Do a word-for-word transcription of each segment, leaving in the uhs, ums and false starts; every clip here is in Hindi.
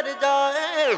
गुजर जाए।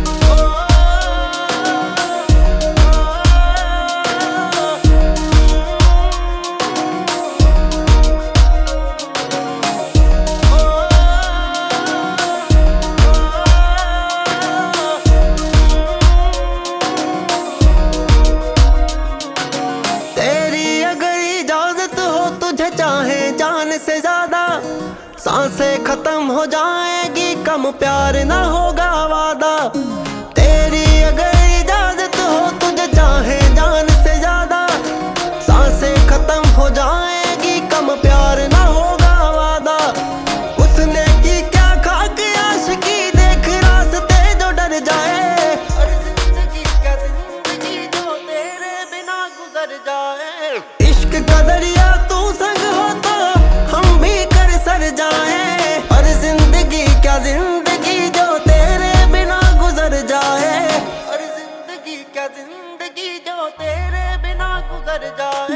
चाहे जान से ज्यादा सांसें खत्म हो जाएगी, कम प्यार ना होगा वादा। तेरी अगर इजाजत हो तुझे चाहे जान से ज्यादा सांसें खत्म हो जाएगी, कम प्यार ना होगा वादा। उसने की क्या खाक आशिकी देख रास्ते जो डर जाए, और जिंदगी क्या जिंदगी जो तेरे बिना गुजर जाए। इश्क का दरिया तू संग हो तो हम भी कर सर जाए, और जिंदगी क्या जिंदगी जो तेरे बिना गुजर जाए, और जिंदगी क्या जिंदगी जो तेरे बिना गुजर जाए।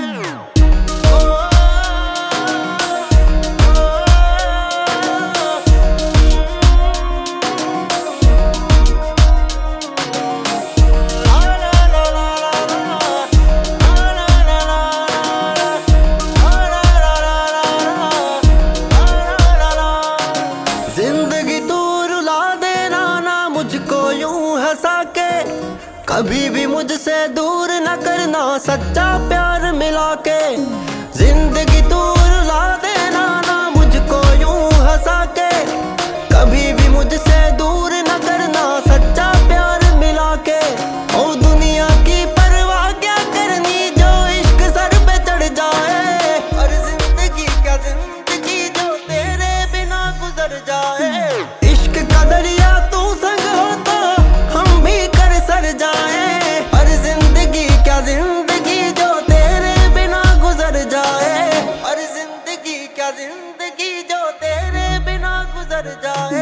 जिंदगी तू रुला देना ना मुझको यूं हंसा के, कभी भी मुझसे दूर न करना सच्चा प्यार मिला के। जिंदगी तू रुला देना ना मुझको यूं हंसा के, कभी भी मुझसे दूर न करना सच्चा प्यार मिला के। ओ दुनिया की परवाह क्या करनी जो इश्क सर पे चढ़ जाए, और जिंदगी क्या जिंदगी जो तेरे बिना गुजर जाए। इश्क का दरिया तू संग हो तो हम भी कर सर जाए, और जिंदगी क्या जिंदगी जो तेरे बिना गुजर जाए, और जिंदगी क्या जिंदगी जो तेरे बिना गुजर जाए।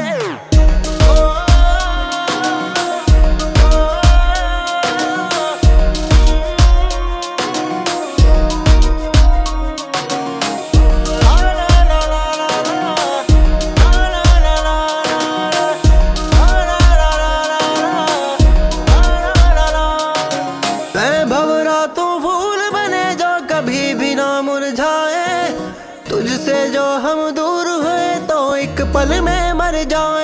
तू फूल बने जो कभी भी ना मुरझाए, तुझसे जो हम दूर हुए तो एक पल में मर जाए।